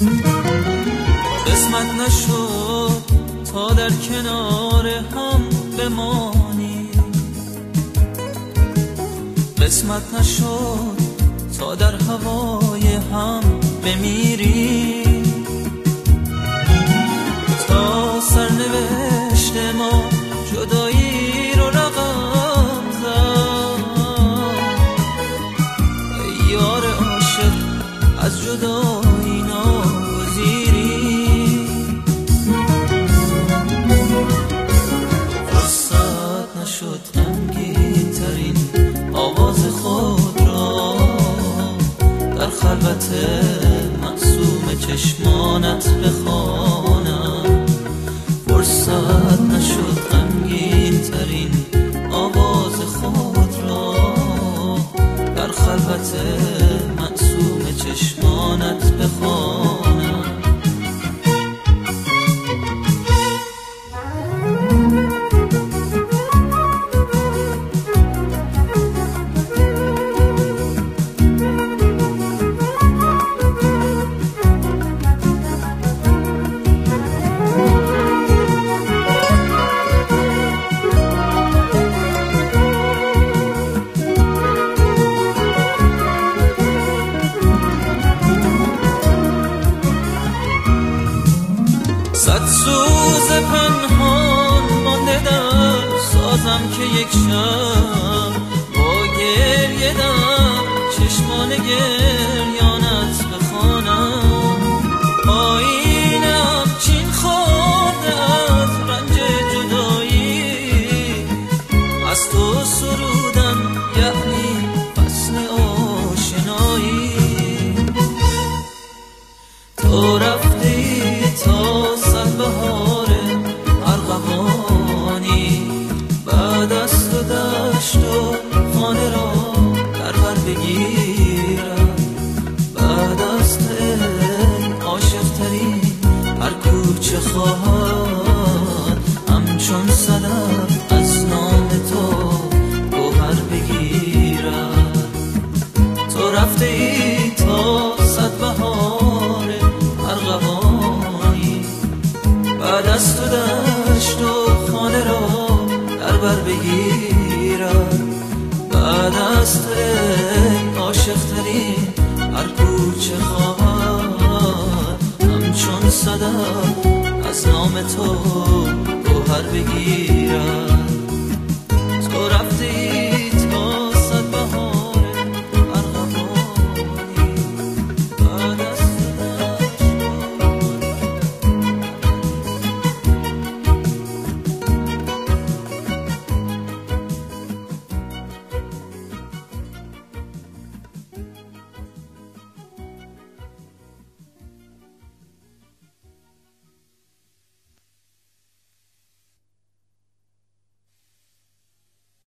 قسمت نشد تا در کنار هم بمانی، قسمت نشد تا در هوای هم بمیری، تا سرنوشت ما جدایی رو رقم زد. ای یار عاشق از جدایی ناگزیری، فرصت نشد غمگین ترین آواز خود را در خلوت معصوم چشمانت بخوانم. فرصت نشد غمگین ترین آواز خود را در خلوت معصوم چشمانت بخوانم. صد سوز پنهان مانده در سازم که یک شب با گریه در چشمان گریانت بخوانم. آینم چین خورده از رنج جدایی، از تو سرودن یعنی فصل آشنایی. تو رفتی تا بهار ارغوانی، بعد از تو دشت و خانه را در بر بگیرم. بعد از تو عاشق ترین هر کوچه خواهد همچون صدف از نام تو گوهر بگیرم. تو رفته ای تا صد بهار ارغوانی، بعد از تو دشت و خانه را در بر بگیرم. بعد از تو عاشق ترین هر کوچه خواهد همچون صدف از نام تو گوهر بگیرم.